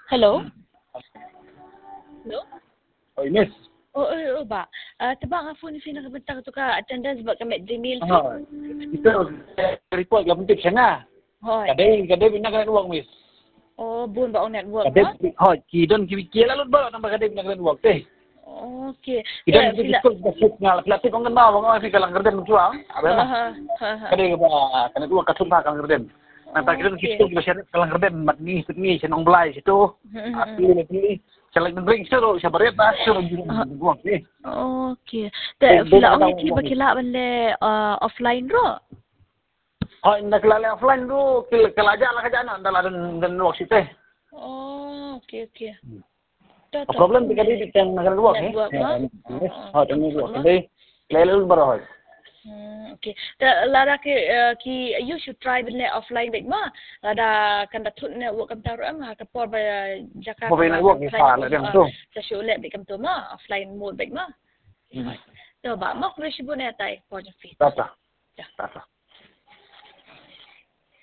Hello? Hello? Oy, miss. Ba. Tabang nga phone ni Fina kabantang to ka attendance ba kami Gmail. Ito, report ka penting siya na. Hoy. Kadai pinag work, miss. Buon ba ang network Kadai, no? kidon kila lut ba nang kadai pinag work teh. Okay. Kidon discuss basut ngal plastik ang ganda wang ay kalang garden suang. Abe mah. Kadai ba kana dua kasut na kalang garden. Nanti kita discuss kita kalang garden mat ni senong belai situ. Api lagi. Selain drink situ siya berita situ work ni. Okay. Fila ang kila bale offline ro. Nakilala offline tu kelajar lah kerja anak dan work situ. Okay. Problem because di kan negara work ni. Ini work. Jadi lalu baru. Okay. Lara ki you should try bale offline baik ma. Ada kan datun network kam taru am ha kapor ba Jakarta. Apa yang work ni salah dia tu. Sa shule baik kam tu ma offline mode baik ma. To ba mo ko sibo na tay for the fee. Tata.